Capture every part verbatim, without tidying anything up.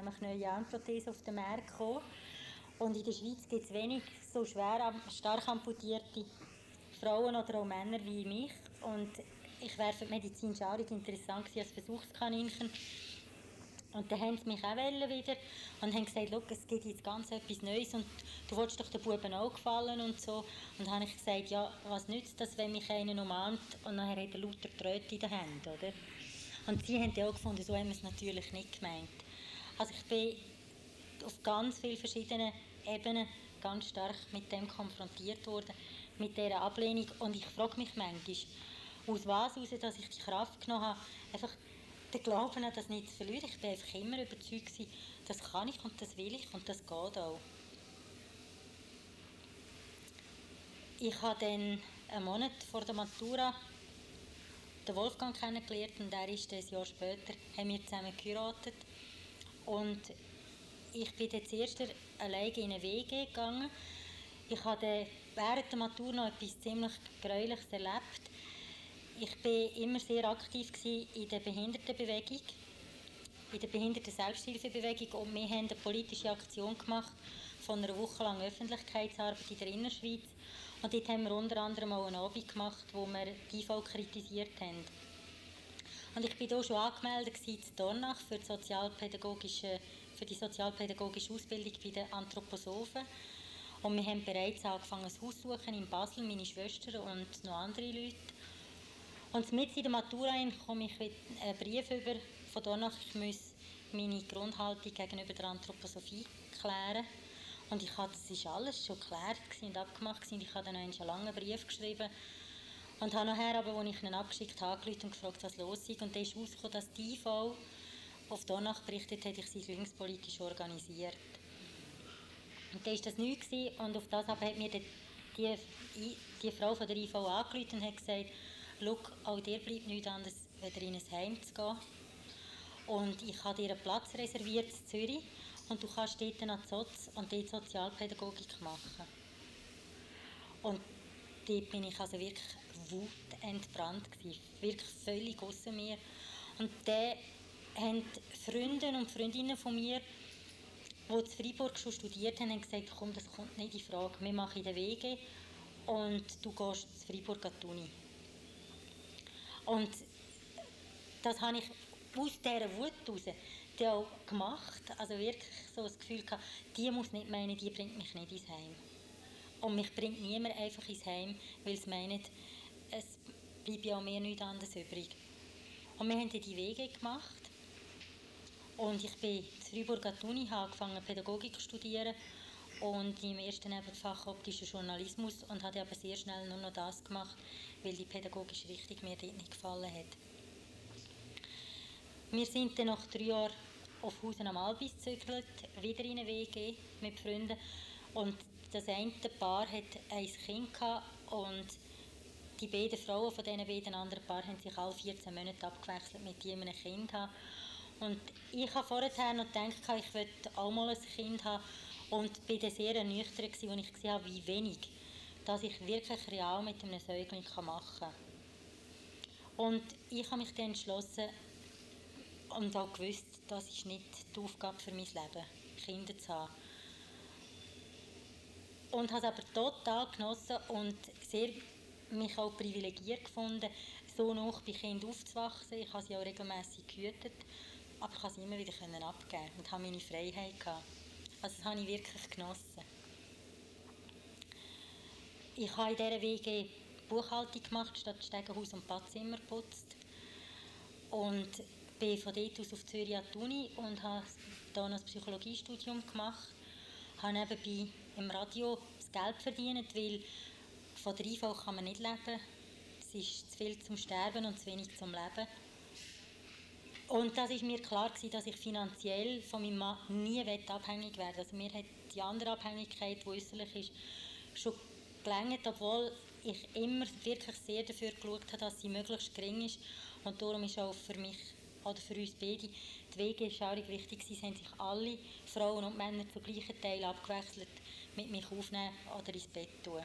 nämlich neue Armprothesen auf den Markt gekommen. Und in der Schweiz gibt es wenig so schwer, stark amputierte Frauen oder auch Männer wie mich. Und ich wäre für die Medizin schaurig interessant gewesen als Versuchskaninchen. Und dann haben sie mich auch wieder und haben gesagt, schau, es gibt jetzt ganz etwas Neues und du willst doch den Buben auch gefallen und so. Und dann habe ich gesagt, ja, was nützt das, wenn mich einer umarmt und nachher hat er lauter Tröte in den Händen, oder? Und sie haben ja auch gefunden, so haben wir es natürlich nicht gemeint. Also ich bin auf ganz vielen verschiedenen Ebenen ganz stark mit dem konfrontiert worden, mit dieser Ablehnung. Und ich frage mich manchmal, aus was heraus, dass ich die Kraft genommen habe, einfach den Glauben an das nicht zu verlieren. Ich war einfach immer überzeugt, das kann ich und das will ich und das geht auch. Ich habe dann einen Monat vor der Matura den Wolfgang kennengelernt und er ist ein Jahr später, haben wir zusammen geheiratet. Und ich bin dann zuerst alleine in eine W G gegangen. Ich habe während der Matur noch etwas ziemlich Gräuliches erlebt. Ich war immer sehr aktiv in der Behindertenbewegung, in der Behinderten-Selbsthilfebewegung und wir haben eine politische Aktion gemacht von einer Woche lang Öffentlichkeitsarbeit in der Innerschweiz. Und dort haben wir unter anderem auch einen Abend gemacht, wo wir die I V kritisiert haben. Und ich war hier schon angemeldet in Dornach für die sozialpädagogische, für die sozialpädagogische Ausbildung bei den Anthroposophen. Und wir haben bereits angefangen, ein Haus zu suchen in Basel, meine Schwester und noch andere Leute. Und mit in der Matura komme ich einen Brief über von Dornach, ich muss meine Grundhaltung gegenüber der Anthroposophie klären. Und ich hatte, das ist alles schon geklärt und abgemacht und ich habe dann einen langen Brief geschrieben und habe nachher, aber, als ich ihn abgeschickt habe, angerufen und gefragt, was los ist. Und dann ist herausgekommen, dass die I V auf Dornach berichtet hat, ich sei linkspolitisch organisiert. Und dann war das nichts und auf das hat mir die, die, die Frau von der I V angerufen und hat gesagt, schau, auch dir bleibt nichts anderes, wieder in ein Heim zu gehen. Und ich habe dir einen Platz reserviert in Zürich und du kannst dort an die Soz und dort Sozialpädagogik machen. Und dort bin ich also wirklich wutentbrannt gewesen, wirklich völlig außer mir. Und dann haben Freunde und Freundinnen von mir, die in Freiburg schon studiert haben, haben gesagt, komm, das kommt nicht in Frage, wir machen den W G und du gehst in Freiburg an die Uni. Und das habe ich aus dieser Wut heraus die auch gemacht, also wirklich so das Gefühl gehabt, die muss nicht meinen, die bringt mich nicht ins Heim. Und mich bringt niemand einfach ins Heim, weil sie meinen, es bleibt ja auch mir nichts anderes übrig. Und wir haben dann die W G gemacht und ich bin in Freiburg an die Uni, habe angefangen Pädagogik zu studieren und im ersten Nebenfach optischen Journalismus und habe aber sehr schnell nur noch das gemacht, weil die pädagogische Richtung mir dort nicht gefallen hat. Wir sind dann nach drei Jahren auf Hausen am Albis gezögert, wieder in eine W G mit Freunden. Und das eine Paar hat ein Kind gehabt und die beiden Frauen von diesen beiden anderen Paar haben sich alle vierzehn Monate abgewechselt mit jedem Kind haben. Und ich habe vorher noch gedacht, ich möchte auch mal ein Kind haben und war dann sehr ernüchtert, als ich gesehen habe, wie wenig dass ich wirklich real mit einem Säugling machen kann. Und ich habe mich dann entschlossen, und auch gewusst, das ist nicht die Aufgabe für mein Leben, Kinder zu haben. Und habe es aber total genossen und sehr, mich auch privilegiert gefunden, so nah bei Kindern aufzuwachsen. Ich habe sie auch regelmässig gehütet, aber ich konnte sie immer wieder abgeben und habe meine Freiheit gehabt. Also das habe ich wirklich genossen. Ich habe in dieser W G Buchhaltung gemacht, statt Stegenhaus und Badzimmer geputzt. Und bin von dort aus auf Zürich an die Uni und habe hier noch ein Psychologiestudium gemacht. Ich habe nebenbei im Radio das Geld verdient, weil von der I V kann man nicht leben. Es ist zu viel zum Sterben und zu wenig zum Leben. Und das war mir klar, dass ich finanziell von meinem Mann nie abhängig werden will. Also mir hat die andere Abhängigkeit, die äußerlich ist, schon gelangt, obwohl ich immer wirklich sehr dafür geschaut habe, dass sie möglichst gering ist. Und darum ist auch für mich oder für uns beide die W G schaurig wichtig. Sie haben sich alle Frauen und Männer zu gleichen Teilen abgewechselt, mit mich aufnehmen oder ins Bett tun.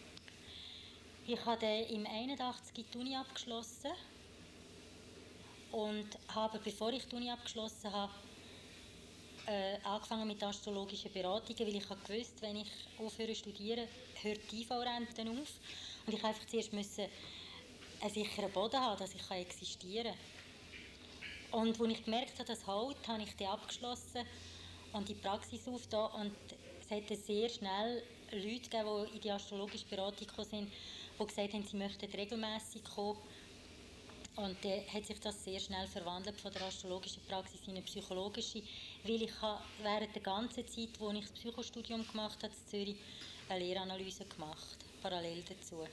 Ich habe im einundachtzig die Uni abgeschlossen und habe, bevor ich die Uni abgeschlossen habe, äh, angefangen mit astrologischen Beratungen, weil ich gewusst, wenn ich aufhöre zu studieren, hört die I V-Rente auf. Und ich einfach zuerst müssen einen sicheren Boden haben, dass ich existieren kann. Und als ich gemerkt habe, das hält, habe ich die abgeschlossen und die Praxis aufgetan. Und es hat sehr schnell Leute gegeben, die in die astrologische Beratung gekommen sind, die gesagt haben, sie möchten regelmässig kommen. Und dann hat sich das sehr schnell verwandelt von der astrologischen Praxis in eine psychologische, weil ich habe während der ganzen Zeit, wo ich das Psychostudium gemacht habe, in Zürich, eine Lehranalyse gemacht, parallel dazu.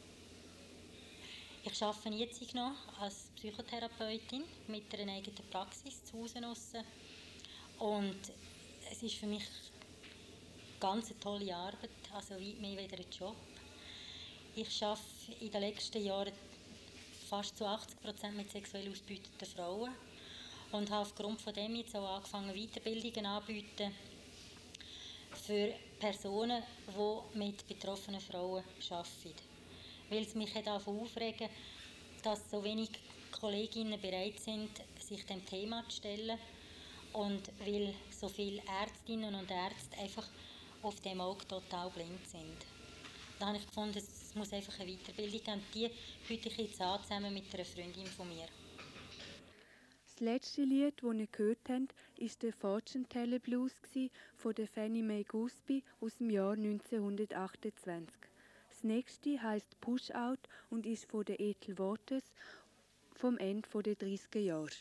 Ich arbeite jetzt noch als Psychotherapeutin mit einer eigenen Praxis zu Hause draussen. Und es ist für mich eine ganz tolle Arbeit, also weit mehr wieder ein Job. Ich arbeite in den letzten Jahren fast zu achtzig Prozent mit sexuell ausgebeuteten Frauen und habe aufgrund von dem jetzt auch angefangen, Weiterbildungen anzubieten für Personen, die mit betroffenen Frauen arbeiten. Weil es mich aufregen hat, dass so wenig Kolleginnen bereit sind, sich dem Thema zu stellen und weil so viele Ärztinnen und Ärzte einfach auf dem Auge total blind sind. Da habe ich gefunden, es muss einfach eine Weiterbildung geben. Die biete ich jetzt an, zusammen mit einer Freundin von mir. Das letzte Lied, das ihr gehört habt, war der Fortune Teller Blues von der Fannie Mae Gusby aus dem Jahr neunzehnhundertachtundzwanzig. Das nächste heisst Push Out und ist von der Ethel Waters vom Ende der dreißiger Jahre.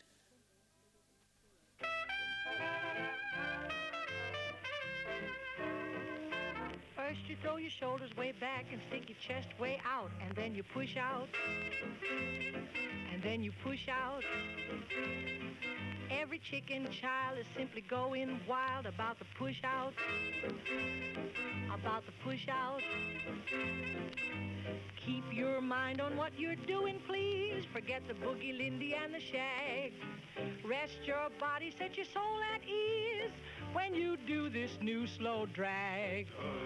First you throw your shoulders way back and stick your chest way out, and then you push out, and then you push out. Every chicken child is simply going wild about the push out, about the push out. Keep your mind on what you're doing, please. Forget the boogie, Lindy, and the shag. Rest your body, set your soul at ease when you do this new slow drag.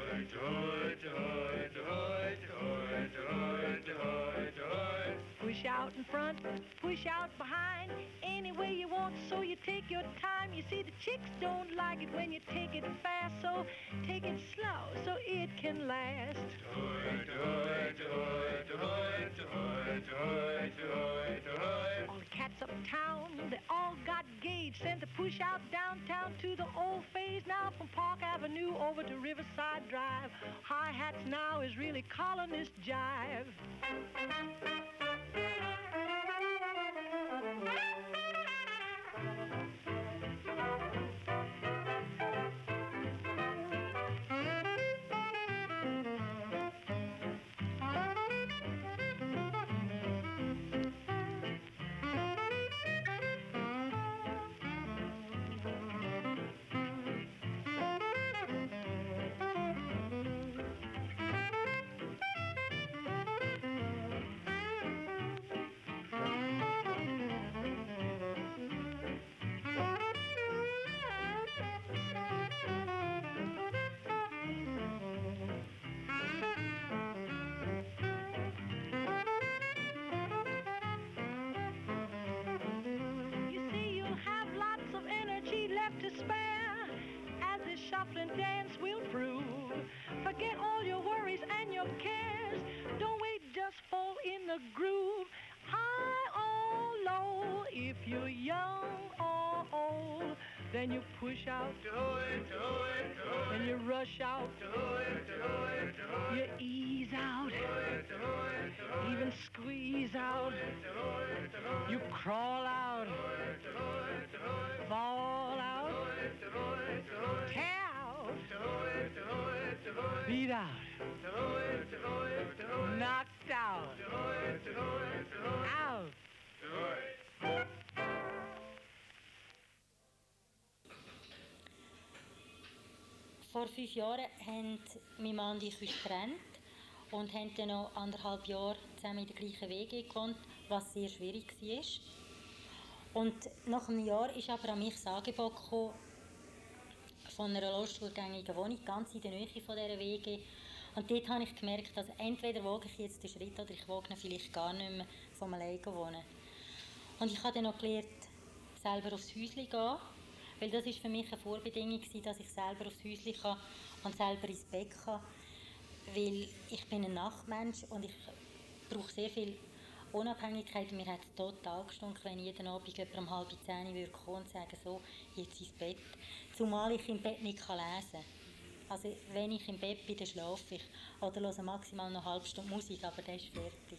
Push out in front, push out behind, any way you want, so you take your time. You see, the chicks don't like it when you take it fast, so take it slow so it can last. All the cats uptown, they all got gauge, sent to push out downtown to the old phase. Now from Park Avenue over to Riverside Drive, hi-hats now is really colonist jive. Shuffling dance will prove. Forget all your worries and your cares. Don't wait, just fall in the groove. High or low, if you're young or old, then you push out, then you rush out, you ease out, even squeeze out, you crawl out, fall out, tear out, beat out, knocked out, out. Vor fünf Jahren haben mein Mann und ich uns getrennt und haben dann noch anderthalb Jahre zusammen in der gleichen W G gewohnt, was sehr schwierig war. Und nach einem Jahr ist aber an mich das Angebot gekommen, von einer loststuhlgängigen Wohnung, ganz in der Nähe von dieser W G. Und dort habe ich gemerkt, dass entweder wage ich jetzt den Schritt oder ich wage ihn vielleicht gar nicht mehr vom alleine wohnen. Und ich habe dann noch gelernt, selber aufs Häuschen gehen, weil das ist für mich eine Vorbedingung gewesen, dass ich selber aufs Häuschen kann und selber ins Bett kann, weil ich bin ein Nachtmensch und ich brauche sehr viel Unabhängigkeit. Mir hat es total gestunken, wenn jeden Abend jemand um halb zehn würde kommen und sagen, so, jetzt ins Bett. Zumal ich im Bett nicht lesen kann. Also wenn ich im Bett bin, dann schlafe ich. Oder höre maximal noch eine halbe Stunde Musik, aber dann ist fertig.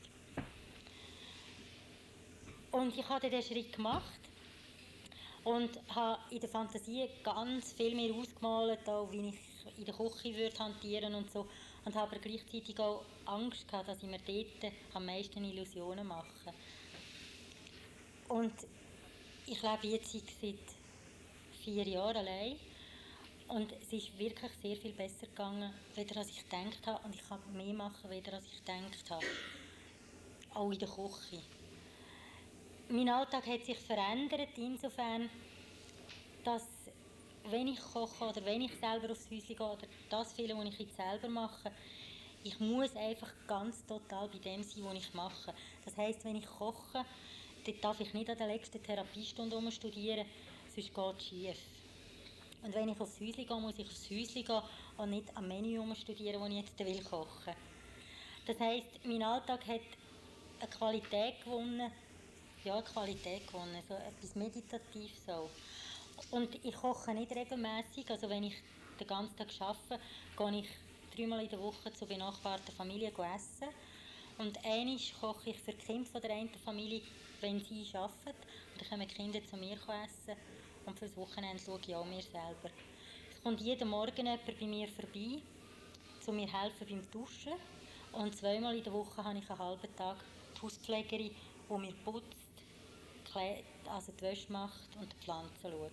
Und ich habe diesen Schritt gemacht und habe in der Fantasie ganz viel mehr ausgemalt, auch wie ich in der Küche würde hantieren und so. Und habe aber gleichzeitig auch Angst gehabt, dass ich mir dort am meisten Illusionen mache. Und ich lebe jetzt seit vier Jahren allein. Und es ist wirklich sehr viel besser gegangen, weder als ich gedacht habe. Und ich kann mehr machen, weder als ich gedacht habe. Auch in der Küche. Mein Alltag hat sich verändert insofern, dass wenn ich koche oder wenn ich selber aufs Häuschen gehe oder das viele, was ich jetzt selber mache, ich muss einfach ganz total bei dem sein, was ich mache. Das heisst, wenn ich koche, dann darf ich nicht an der letzten Therapiestunde studieren, sonst geht es schief. Und wenn ich aufs Häuschen gehe, muss ich aufs Häuschen gehen und nicht am Menü studieren, das ich jetzt will kochen. Das heisst, mein Alltag hat eine Qualität gewonnen, ja, eine Qualität gewonnen, so etwas Meditatives auch. Und ich koche nicht regelmässig, also wenn ich den ganzen Tag arbeite, gehe ich dreimal in der Woche zu benachbarten Familien essen. Und einmal koche ich für die Kinder von der einen Familie, wenn sie arbeiten. Und dann kommen die Kinder zu mir essen. Und für das Wochenende schaue ich auch mir selber. Es kommt jeden Morgen jemand bei mir vorbei, zu mir helfen beim Duschen. Und zweimal in der Woche habe ich einen halben Tag die Hauspflegerin, die mir putzt, also die Wäsche macht und die Pflanzen schaut.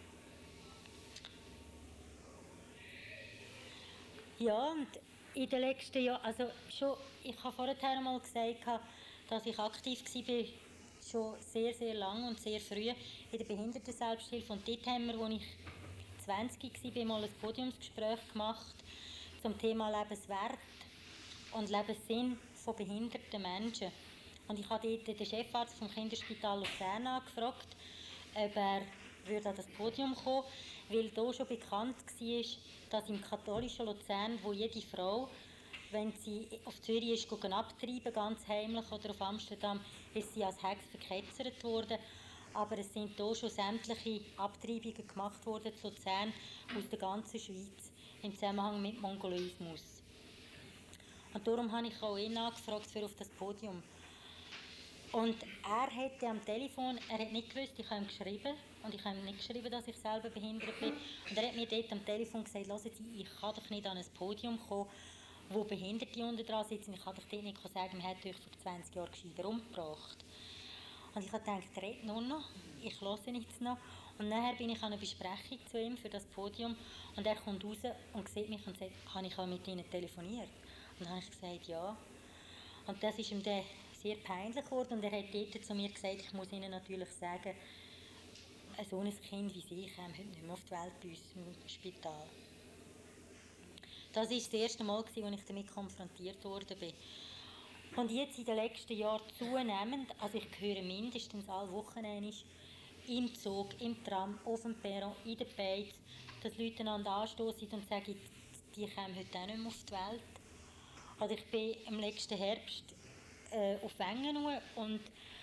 Ja, und in den letzten Jahren, also schon, ich habe vorher einmal gesagt, dass ich aktiv war, schon sehr, sehr lang und sehr früh in der Behindertenselbsthilfe. Und dort haben wir, als ich zwanzig war, mal ein Podiumsgespräch gemacht zum Thema Lebenswert und Lebenssinn von behinderten Menschen. Und ich habe dort den Chefarzt vom Kinderspital Luzern angefragt, ob er würde an das Podium kommen, weil da schon bekannt war, dass im katholischen Luzern, wo jede Frau, wenn sie auf Zürich ist, abtreiben, ganz heimlich, oder auf Amsterdam, ist sie als Hex verketzert worden. Aber es sind hier schon sämtliche Abtreibungen gemacht worden zu Luzern aus der ganzen Schweiz im Zusammenhang mit Mongoloismus. Und darum habe ich auch ihn angefragt für auf das Podium. Und er hat am Telefon, er hat nicht gewusst, ich habe ihm geschrieben, und ich habe ihm nicht geschrieben, dass ich selber behindert bin. Und er hat mir dort am Telefon gesagt, hören Sie, ich kann doch nicht an ein Podium kommen, wo Behinderte unten dran sitzen. Ich kann doch dort nicht sagen, man hat euch vor zwanzig Jahren gescheiter umgebracht. Und ich habe gedacht, er redet nur noch, ich höre nichts noch. Und nachher bin ich an einer Besprechung zu ihm für das Podium und er kommt raus und sieht mich und sagt, habe ich auch mit Ihnen telefoniert? Und dann habe ich gesagt, ja. Und das ist ihm dann sehr peinlich geworden und er hat dort zu mir gesagt, ich muss Ihnen natürlich sagen, so ein Kind wie Sie kommt heute nicht mehr auf die Welt bei uns im Spital. Das war das erste Mal, als ich damit konfrontiert worden bin. Und jetzt in den letzten Jahren zunehmend, also ich höre mindestens alle Wochen einmal, im Zug, im Tram, auf dem Perron, in den Beiz, dass Leute einander anstoßen und sagen, die kommen heute auch nicht mehr auf die Welt. Oder ich bin im letzten Herbst äh, auf Wengen und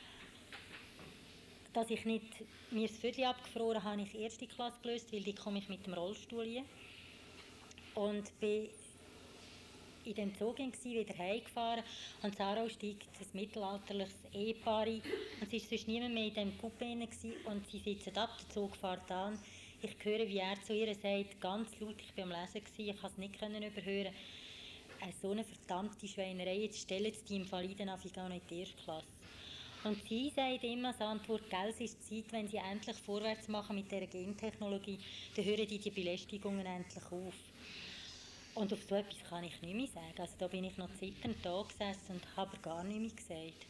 dass ich nicht mir das Viertel abgefroren habe, habe ich erste Klasse gelöst, weil die komme ich mit dem Rollstuhl hin. Und bin in dem Zug wieder heimgefahren und Sarah steigt ein mittelalterliches Ehepaar ein und sie war sonst niemand mehr in diesem Coupé und sie sitzen ab, der Zug fährt an. Ich höre, wie er zu ihr sagt, ganz laut, ich war am Lesen, ich konnte es nicht überhören, äh, so eine verdammte Schweinerei, jetzt stellen sie die Invaliden auf, ich gehe nicht in die erste Klasse. Und sie sagt immer als Antwort, gell, es ist Zeit, wenn sie endlich vorwärts machen mit dieser Gentechnologie, dann hören die die Belästigungen endlich auf. Und auf so etwas kann ich nicht mehr sagen. Also da bin ich noch zitternd da gesessen und habe gar nicht mehr gesagt.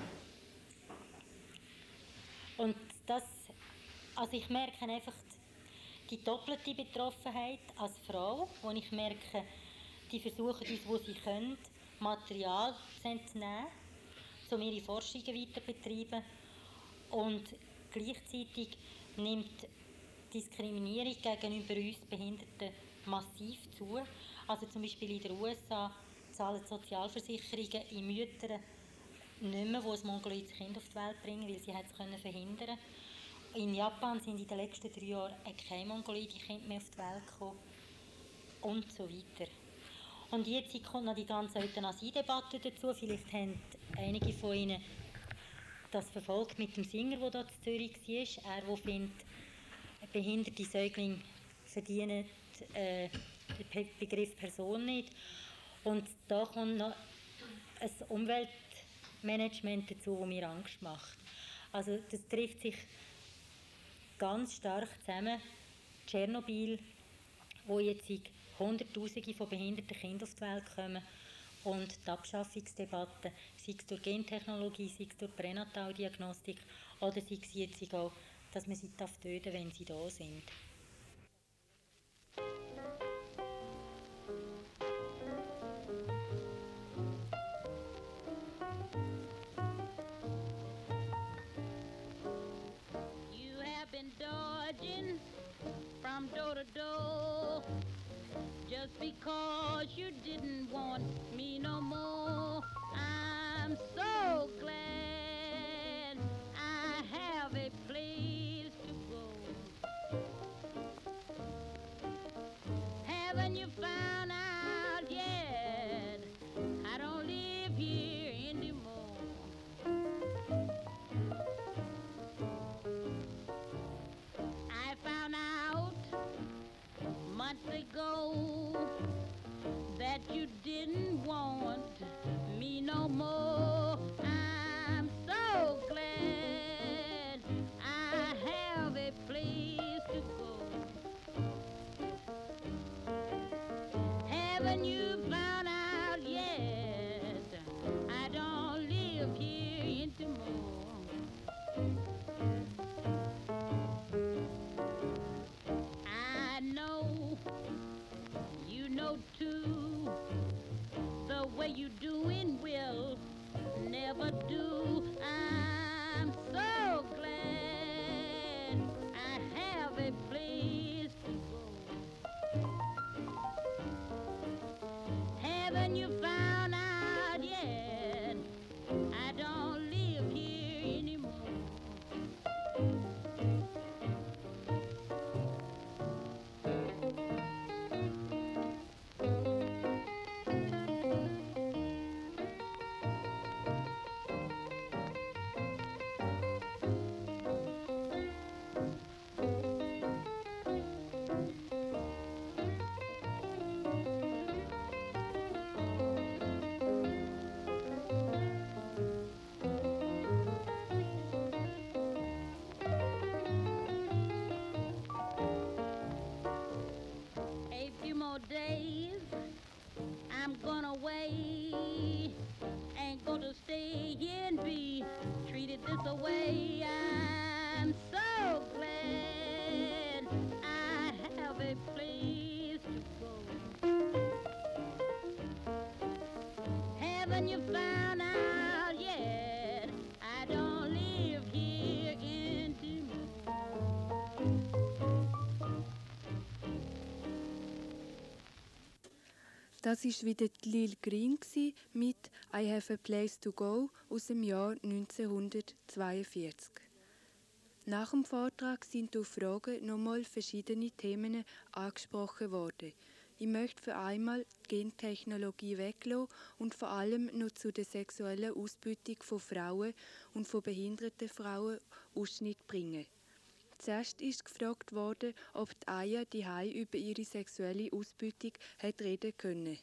Und das, also ich merke einfach die doppelte Betroffenheit als Frau, wo ich merke, die versuchen uns, wo sie können, Material zu entnehmen, um ihre Forschungen weiter zu betreiben. Und gleichzeitig nimmt Diskriminierung gegenüber uns Behinderten massiv zu. Also zum Beispiel in den U S A zahlen Sozialversicherungen in Müttern nicht mehr, die ein mongoloides Kind auf die Welt bringen, weil sie es verhindern können. In Japan sind in den letzten drei Jahren keine mongoloiden Kinder mehr auf die Welt gekommen. Und so weiter. Und jetzt kommt noch die ganze Euthanasie-Debatte dazu. Vielleicht haben einige von Ihnen das verfolgt mit dem Singer, der hier in Zürich war. Er, der findet, behinderte Säuglinge verdienen äh, den Begriff Person nicht. Und da kommt noch ein Umweltmanagement dazu, das mir Angst macht. Also das trifft sich ganz stark zusammen. Tschernobyl, wo jetzt Hunderttausende von behinderten Kindern auf die Welt kommen, und die Abschaffungsdebatte, sei es durch Gentechnologie, sei es durch Pränataldiagnostik oder sei es jetzt auch, dass man sie töten darf, wenn sie da sind. You have been dodging from door to door just because you didn't want me no more. I'm so glad I have a place to go. Haven't you found out yet? I don't live here anymore. I found out months ago that you didn't want me no more. I'm so glad I have a place to go. Haven't you found out yet? I don't live here anymore. I know you know too, the way you doing will never do. I'm so glad I have a place to go. Haven't you found out yet? I don't live here anymore. A few more days, I'm gonna wait. Ain't gonna stay here and be treated this way. I'm so glad I have a place to go. Haven't you found out yet? I don't live here anymore. Das war wieder Lil Green mit «I have a place to go» aus dem Jahr neunzehnhundertzweiundvierzig. Nach dem Vortrag sind auf Fragen nochmal verschiedene Themen angesprochen worden. Ich möchte für einmal die Gentechnologie weglassen und vor allem noch zu der sexuellen Ausbeutung von Frauen und von behinderten Frauen Ausschnitt bringen. Zuerst ist gefragt worden, ob die Aya die Hai über ihre sexuelle Ausbeutung hat reden können.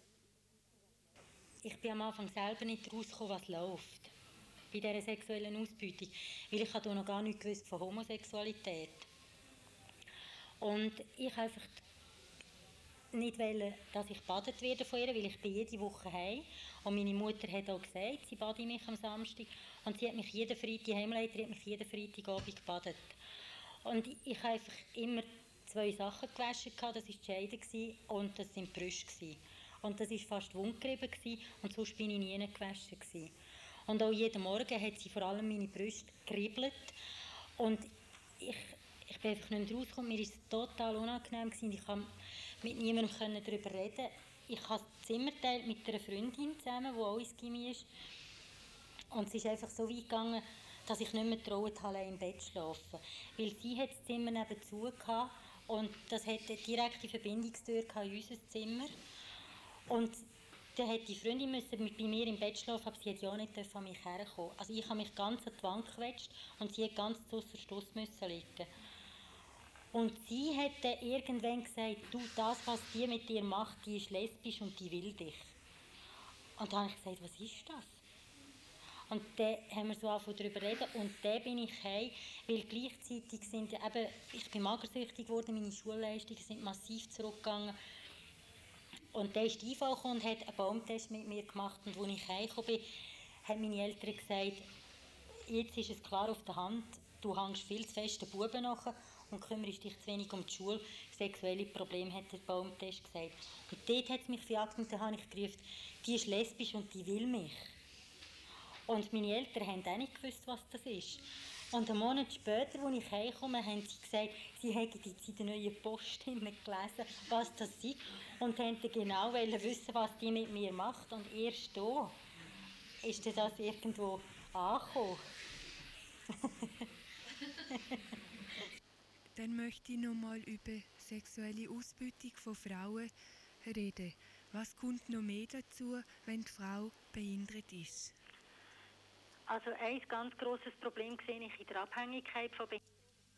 Ich bin am Anfang selber nicht rausgekommen, was läuft bei dieser sexuellen Ausbeutung, weil ich habe noch gar nichts gewusst von Homosexualität. Und ich einfach nicht wollte, dass ich gebadet werde von ihr, weil ich bin jede Woche heim. Und meine Mutter hat auch gesagt, sie bade mich am Samstag. Und sie hat mich jeden Freitag, die Heimleiterin hat mich jeden Freitagabend gebadet. Und ich habe einfach immer zwei Sachen gewaschen, das war die Scheide und das waren die Brüste. Und das war fast wundgerieben und sonst bin ich nie gewaschen. Und auch jeden Morgen hat sie vor allem meine Brüste geribbelt. Und ich, ich bin einfach nicht mehr rausgekommen. Mir war es total unangenehm gewesen. Ich konnte mit niemandem darüber reden. Ich habe das Zimmer geteilt mit einer Freundin zusammen, die auch ins Gymi ist. Und es ist einfach so weit gegangen, dass ich nicht mehr getraut habe, im Bett zu schlafen. Weil sie hat das Zimmer nebenzu gehabt und das hatte eine direkte Verbindungstür in unser Zimmer. Und dann musste die Freundin müssen mit bei mir im Bett schlafen, aber sie hat ja auch nicht an mich herkommen. Also ich habe mich ganz an die Wand gequetscht und sie hat ganz zu Schluss müssen liegen. Und sie hat dann irgendwann gesagt, du, das, was die mit dir macht, die ist lesbisch und die will dich. Und dann habe ich gesagt, was ist das? Und dann haben wir so angefangen darüber zu reden und dann bin ich heim, weil gleichzeitig sind eben, ich bin magersüchtig geworden, meine Schulleistungen sind massiv zurückgegangen. Und dann ist die I V gekommen und hat einen Baumtest mit mir gemacht und als ich heimgekommen bin, haben meine Eltern gesagt, jetzt ist es klar auf der Hand, du hängst viel zu fest den Buben nach und kümmerst dich zu wenig um die Schule. Sexuelle Probleme, hat der Baumtest gesagt. Und dort hat es mich verjagt und dann habe ich gerufen, die ist lesbisch und die will mich. Und meine Eltern haben auch nicht gewusst, was das ist. Und einen Monat später, als ich heimkomme, haben sie gesagt, sie hätten jetzt in der Neuen Post gelesen, was das ist. Und wollten genau wissen, was die mit mir macht. Und erst da ist das irgendwo angekommen. Dann möchte ich noch mal über sexuelle Ausbeutung von Frauen reden. Was kommt noch mehr dazu, wenn die Frau behindert ist? Also ein ganz grosses Problem sehe ich in der Abhängigkeit von Behinderten,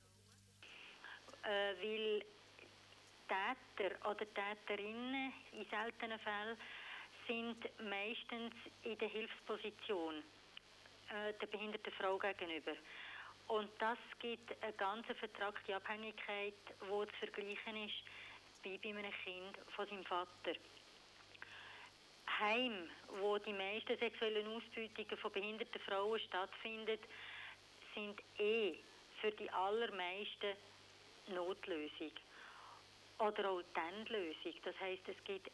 äh, weil Täter oder Täterinnen in seltenen Fällen sind meistens in der Hilfsposition äh, der behinderten Frau gegenüber. Und das gibt eine ganz vertragte Abhängigkeit, die zu vergleichen ist wie bei einem Kind von seinem Vater. Heim, wo die meisten sexuellen Ausbeutungen von behinderten Frauen stattfinden, sind eh für die allermeisten Notlösung. Oder auch die Endlösung. Das heisst, es gibt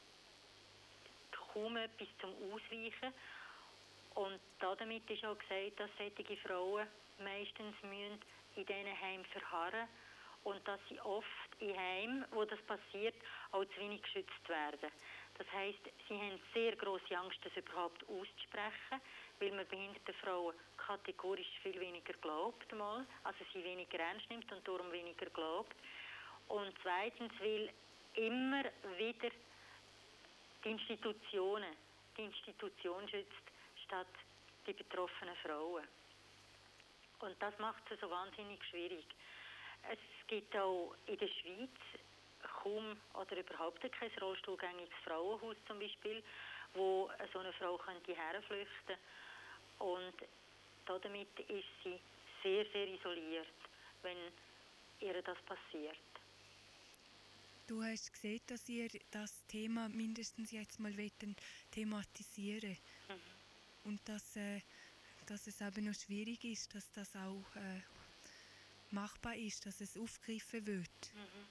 kaum etwas zum Ausweichen. Und damit ist auch gesagt, dass solche Frauen meistens müssen in diesen Heimen verharren und dass sie oft in Heimen, wo das passiert, auch zu wenig geschützt werden. Das heisst, sie haben sehr grosse Angst, das überhaupt auszusprechen, weil man behinderten Frauen kategorisch viel weniger glaubt, mal, also sie weniger ernst nimmt und darum weniger glaubt. Und zweitens, weil immer wieder die Institutionen, die Institution schützt, statt die betroffenen Frauen. Und das macht es so wahnsinnig schwierig. Es gibt auch in der Schweiz kaum oder überhaupt kein rollstuhlgängiges Frauenhaus zum Beispiel, wo so eine Frau könnte herflüchten. Und damit ist sie sehr, sehr isoliert, wenn ihr das passiert. Du hast gesehen, dass ihr das Thema mindestens jetzt mal thematisieren wollt. Mhm. Und dass, äh, dass es aber noch schwierig ist, dass das auch äh, machbar ist, dass es aufgegriffen wird. Mhm.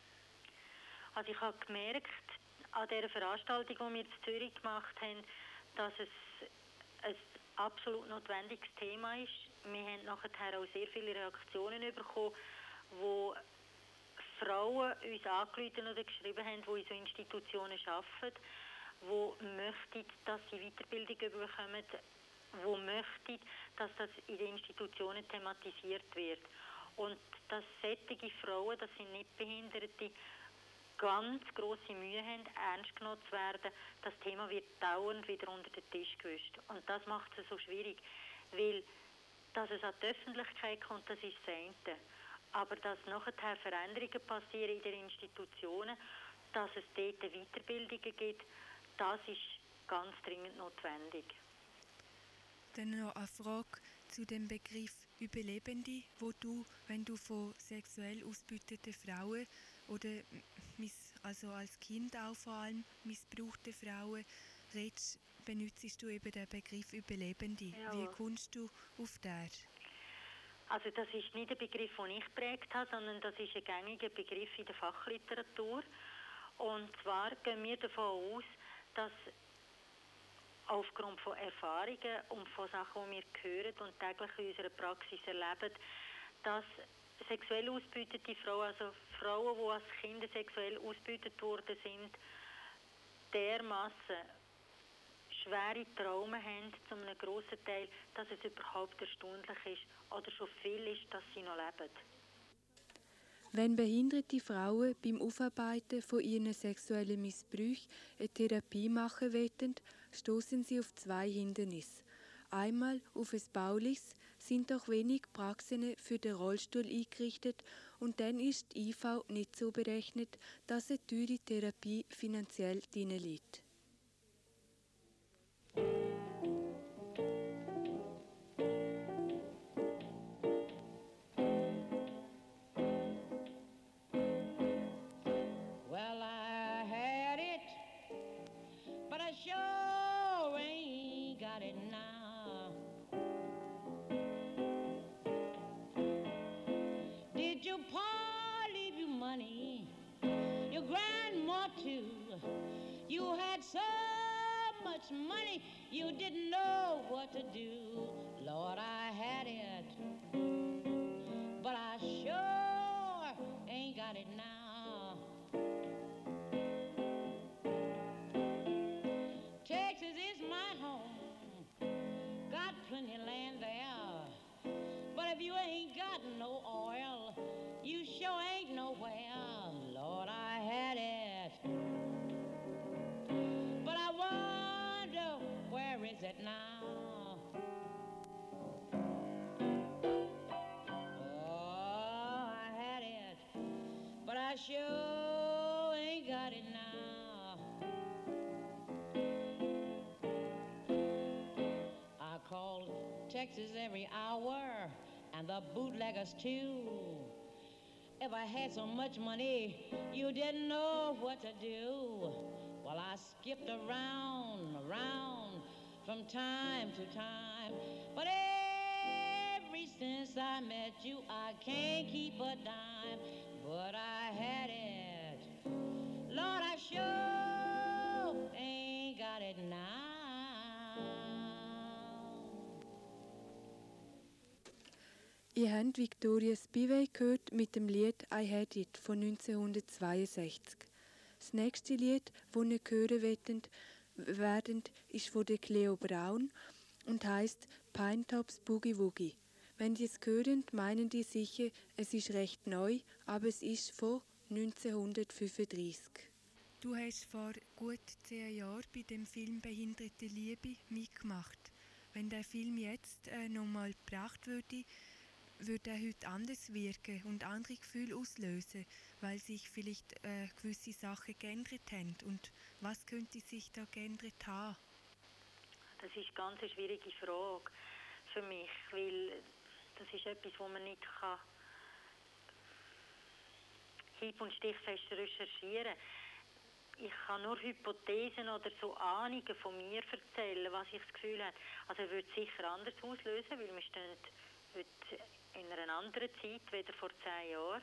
Also ich habe gemerkt, an dieser Veranstaltung, die wir in Zürich gemacht haben, dass es ein absolut notwendiges Thema ist. Wir haben nachher auch sehr viele Reaktionen bekommen, wo Frauen uns angerufen oder geschrieben haben, die in so Institutionen arbeiten, die möchten, dass sie Weiterbildung bekommen, die möchten, dass das in den Institutionen thematisiert wird. Und dass solche Frauen, das sind nicht Behinderte, ganz grosse Mühe haben, ernst genommen zu werden. Das Thema wird dauernd wieder unter den Tisch gewischt. Und das macht es so schwierig, weil dass es an die Öffentlichkeit kommt, das ist das eine. Aber dass nachher Veränderungen passieren in den Institutionen, dass es dort Weiterbildungen gibt, das ist ganz dringend notwendig. Dann noch eine Frage zu dem Begriff Überlebende, wo du, wenn du von sexuell ausbeuteten Frauen oder miss, also als Kind auch vor allem missbrauchte Frauen redest, benutzt du eben den Begriff Überlebende. Ja. Wie kommst du auf das? Also das ist nicht ein Begriff, den ich geprägt habe, sondern das ist ein gängiger Begriff in der Fachliteratur. Und zwar gehen wir davon aus, dass aufgrund von Erfahrungen und von Sachen, die wir hören und täglich in unserer Praxis erleben, dass sexuell ausgebeutete Frauen, also Frauen, die als Kinder sexuell ausgebeutet worden sind, dermassen schwere Traumen haben, zu einem grossen Teil, dass es überhaupt erstaunlich ist oder schon viel ist, dass sie noch leben. Wenn behinderte Frauen beim Aufarbeiten von ihren sexuellen Missbrüchen eine Therapie machen wollen, stoßen sie auf zwei Hindernisse. Einmal auf ein bauliches, sind doch wenig Praxen für den Rollstuhl eingerichtet und dann ist die I V nicht so berechnet, dass eine teure Therapie finanziell drin liegt. Well, I had it, but I sure ain't got it now. Did your pa leave you money? Your grandma too? You had so much money you didn't know what to do. Lord, I had it, but I sure ain't got it now. Texas is my home, got plenty of land there, but if you ain't got no oil, you sure ain't nowhere. Lord, I had it, but I wonder where is it now? Oh, I had it, but I sure ain't got it now. I called Texas every hour, and the bootleggers too. If I had so much money, you didn't know what to do. Well, I skipped around, around, from time to time. But ever since I met you, I can't keep a dime. But I had it. Lord, I sure ain't got it now. Ihr habt Victoria Spivey gehört mit dem Lied «I Had It» von neunzehnhundertzweiundsechzig. Das nächste Lied, das ihr hören wollt, werden, ist von der Cleo Braun und heisst «Pinetops Boogie Woogie». Wenn ihr es hören, meinen die sicher, es ist recht neu, aber es ist von neunzehnhundertfünfunddreißig. Du hast vor gut zehn Jahren bei dem Film «Behinderte Liebe» mitgemacht. Wenn der Film jetzt äh, nochmal gebracht würde, würde er heute anders wirken und andere Gefühle auslösen, weil sich vielleicht äh, gewisse Sachen geändert haben. Und was könnte sich da geändert haben? Das ist eine ganz schwierige Frage für mich, weil das ist etwas, wo man nicht kann hieb- und stichfest recherchieren. Ich kann nur Hypothesen oder so Ahnungen von mir erzählen, was ich das Gefühl habe. Also er würde sicher anders auslösen, weil wir stehen heute in einer anderen Zeit, weder vor zehn Jahren.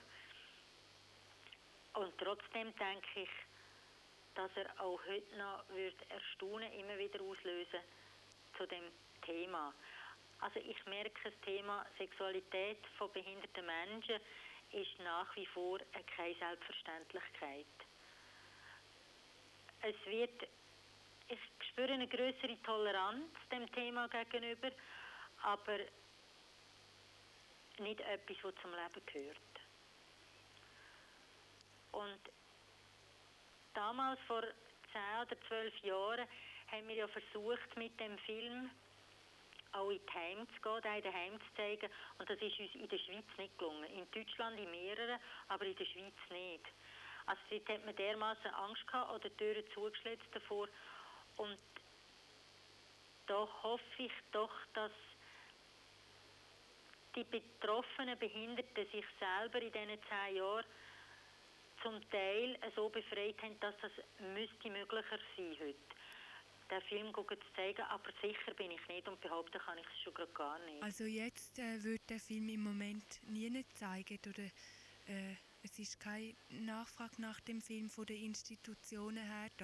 Und trotzdem denke ich, dass er auch heute noch würde Erstaunen immer wieder auslösen zu dem Thema. Also ich merke, das Thema Sexualität von behinderten Menschen ist nach wie vor keine Selbstverständlichkeit. Es wird, ich spüre eine größere Toleranz dem Thema gegenüber, aber nicht etwas, das zum Leben gehört. Und damals, vor zehn oder zwölf Jahren, haben wir ja versucht, mit dem Film auch in die Heime zu gehen, in den Heimen zu zeigen. Und das ist uns in der Schweiz nicht gelungen. In Deutschland in mehreren, aber in der Schweiz nicht. Also dort hat man dermaßen Angst gehabt oder Türen zugeschlossen davor. Und da hoffe ich doch, dass die betroffenen Behinderten sich selber in diesen zehn Jahren zum Teil so befreit haben, dass das müsste möglicher sein heute. Den Film zu zeigen, aber sicher bin ich nicht und behaupten kann ich es schon gar nicht. Also jetzt äh, wird der Film im Moment nie nicht zeigen oder äh, es ist keine Nachfrage nach dem Film von den Institutionen her da.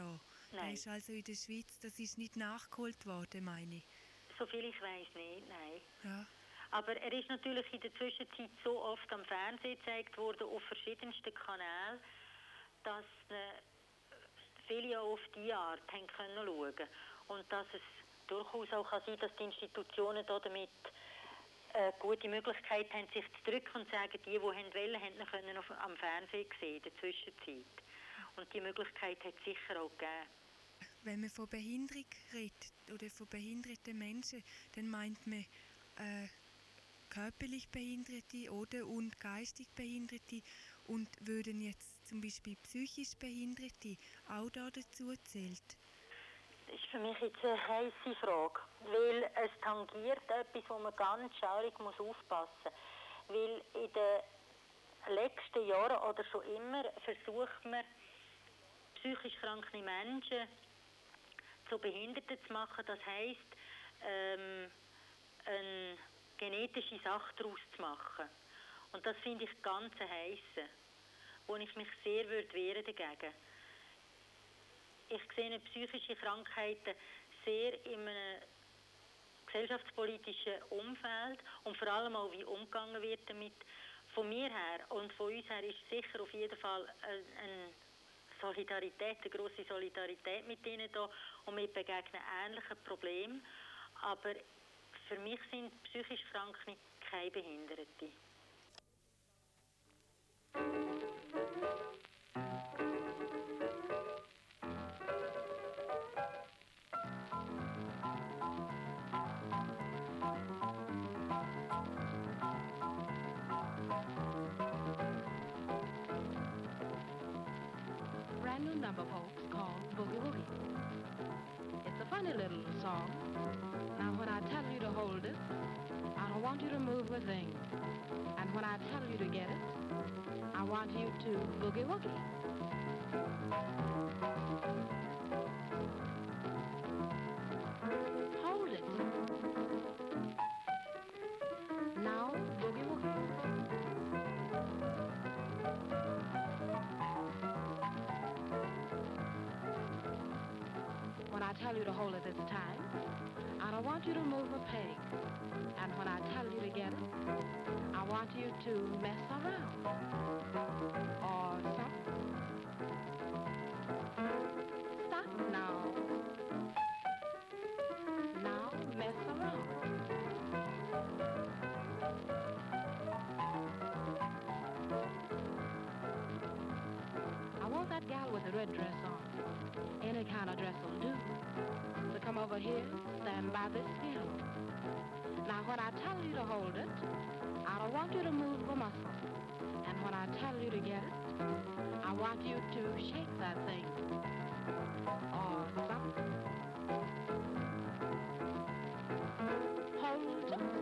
Nein. Er ist also in der Schweiz, das ist nicht nachgeholt worden, meine ich. Soviel ich weiss nicht, nein. Ja. Aber er ist natürlich in der Zwischenzeit so oft am Fernsehen gezeigt worden, auf verschiedensten Kanälen, dass äh, viele auch auf diese Art haben können schauen. Und dass es durchaus auch kann sein, dass die Institutionen da damit eine gute Möglichkeit haben, sich zu drücken und zu sagen, die, die wollen, haben ihn können auf, am Fernsehen gesehen in der Zwischenzeit. Und die Möglichkeit hat es sicher auch gegeben. Wenn man von Behinderung redet oder von behinderten Menschen, dann meint man äh, körperlich Behinderte oder und geistig Behinderte, und würden jetzt zum Beispiel psychisch Behinderte auch da dazu zählt? Das ist für mich jetzt eine heisse Frage, weil es tangiert etwas, wo man ganz schaurig muss aufpassen muss. Weil in den letzten Jahren oder schon immer versucht man, psychisch kranke Menschen zu Behinderten zu machen. Das heisst, ähm, eine genetische Sache daraus zu machen. Und das finde ich ganz heisse, wo ich mich sehr würde wehren dagegen. Ich sehe psychische Krankheiten sehr in einem gesellschaftspolitischen Umfeld und vor allem auch, wie umgegangen wird damit. Von mir her und von uns her ist sicher auf jeden Fall eine Solidarität, eine grosse Solidarität mit ihnen da, und wir begegnen ähnlichen Problemen. Aber für mich sind psychisch Kranke keine Behinderte. Brand new number, folks, called Boogie Woogie. It's a funny little song. Now, when I tell you to hold it, I don't want you to move a thing. And when I tell you to get it, I want you to boogie woogie. Hold it. Now, boogie woogie. When I tell you to hold it this time, I don't want you to move a peg. And when I tell you to get it, I want you to mess around. Or something. Stop now. Now mess around. I want that gal with the red dress on. Any kind of dress will do. So come over here, stand by this piano. Now when I tell you to hold it, I don't want you to move a muscle. And when I tell you to get it, I want you to shake that thing. Or something. Hold it.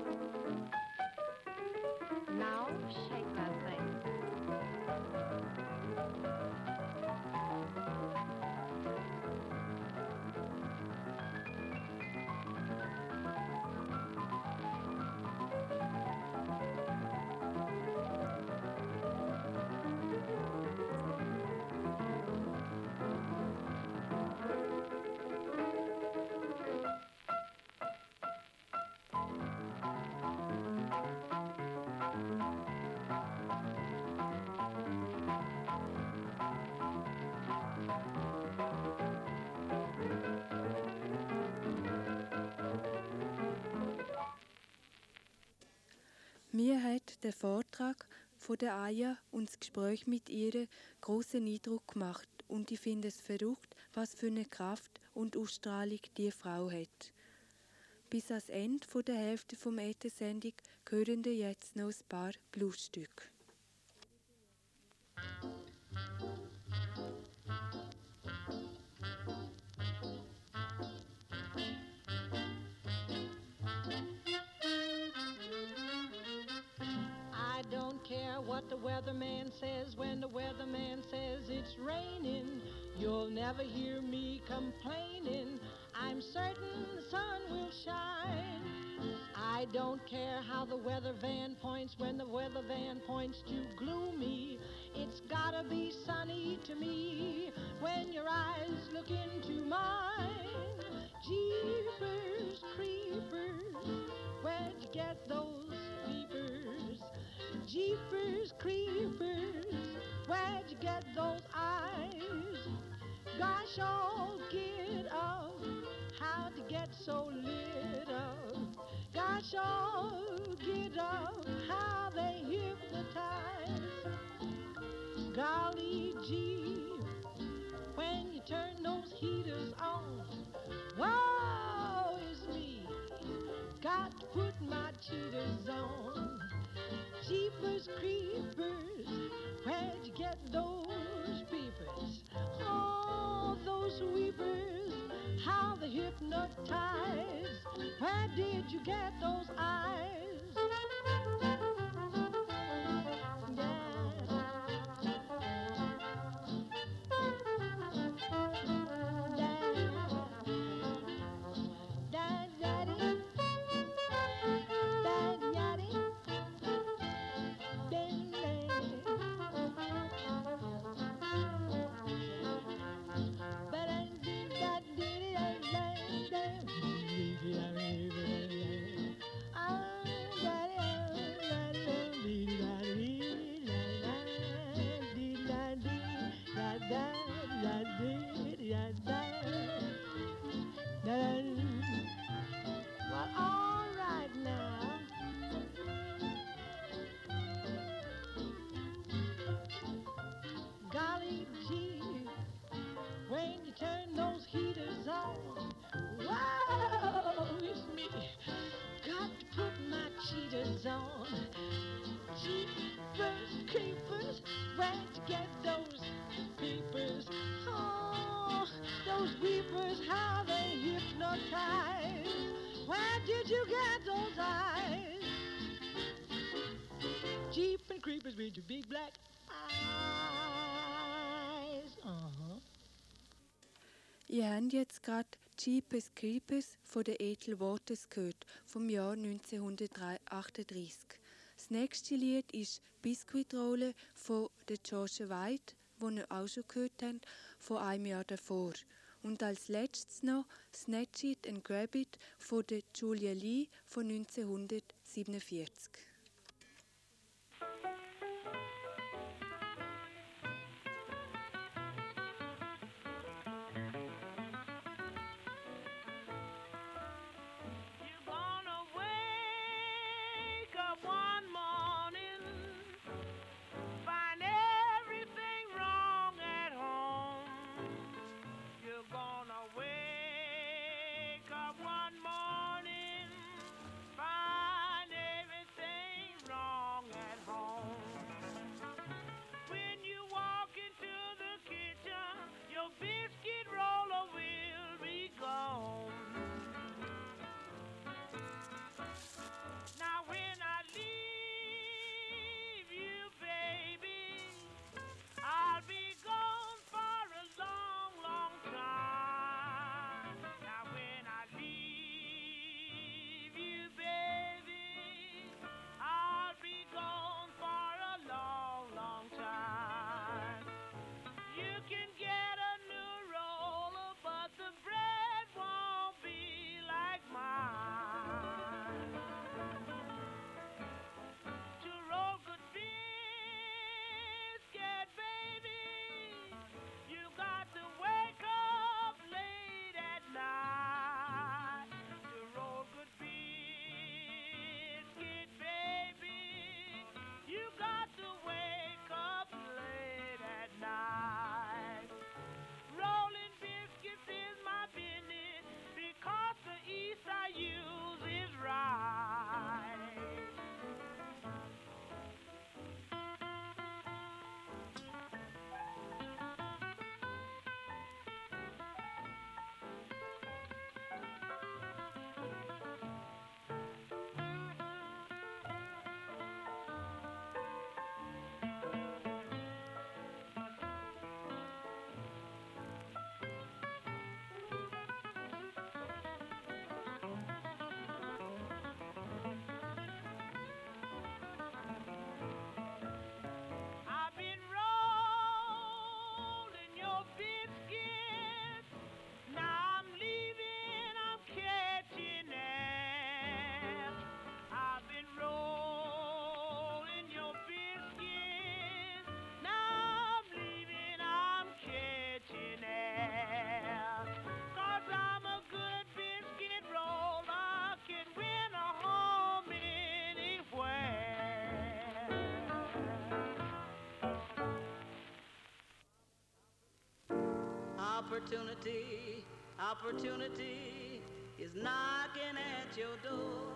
Now shake that thing. Mir hat der Vortrag von der Aya und das Gespräch mit ihr großen Eindruck gemacht, und ich finde es verrückt, was für eine Kraft und Ausstrahlung die Frau hat. Bis ans Ende der Hälfte vom Äther-Sendung hören wir jetzt noch ein paar Bluesstücke. I don't care what the weatherman says when the weatherman says it's raining. You'll never hear me complaining. I'm certain the sun will shine. I don't care how the weather van points when the weather van points to gloomy. It's gotta be sunny to me when your eyes look into mine. Jeepers, creepers, where'd you get those peepers? Jeepers, creepers, where'd you get those eyes? Gosh, all get up, how to get so lit up? Gosh, all get up, how they hypnotize. Golly gee, when you turn those heaters on, woe is me, got to put my cheaters on. Jeepers creepers, where'd you get those peepers? Oh, those weepers, how they hypnotize. Where did you get those eyes? Well, all right now. Golly gee, when you turn those heaters on, whoa, it's me. Got to put my cheaters on. Jeepers, creepers, where'd you get those peepers? Oh, those weepers, how they hypnotize. Where did you get those eyes? Jeep and creepers with your big black eyes. Uh-huh. Ihr habt jetzt gerade Jeepers Creepers von der Ethel Waters gehört, vom Jahr neunzehnhundertachtunddreißig. Das nächste Lied ist Biskuitrolle von der Georgia White, das ihr auch schon gehört habt, von einem Jahr davor. Und als letztes noch Snatch It and Grab It von der Julia Lee von neunzehnhundertsiebenundvierzig. Wake up one morning, find everything Opportunity, opportunity is knocking at your door.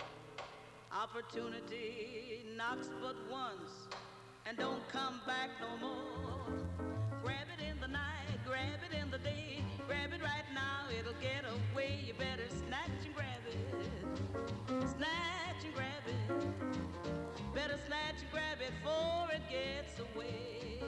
Opportunity knocks but once and don't come back no more. Grab it in the night, grab it in the day, grab it right now, it'll get away. You better snatch and grab it, snatch and grab it. Better snatch and grab it before it gets away.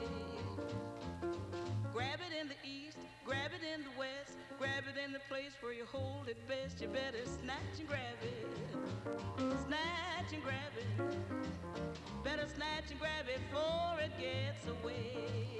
Grab it in the east, grab it in the west, grab it in the place where you hold it best. You better snatch and grab it, snatch and grab it. Better snatch and grab it before it gets away.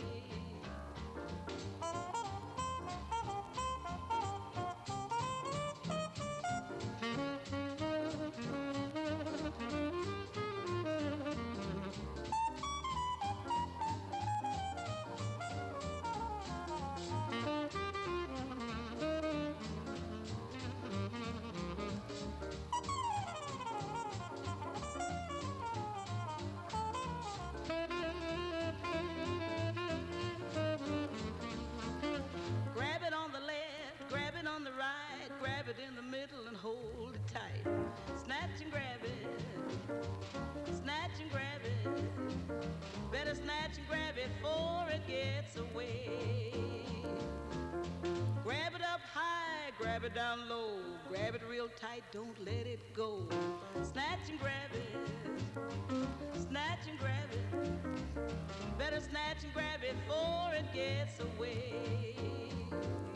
Hold it tight. Snatch and grab it. Snatch and grab it. Better snatch and grab it before it gets away. Grab it up high, grab it down low. Grab it real tight, don't let it go. Snatch and grab it. Snatch and grab it. Better snatch and grab it before it gets away.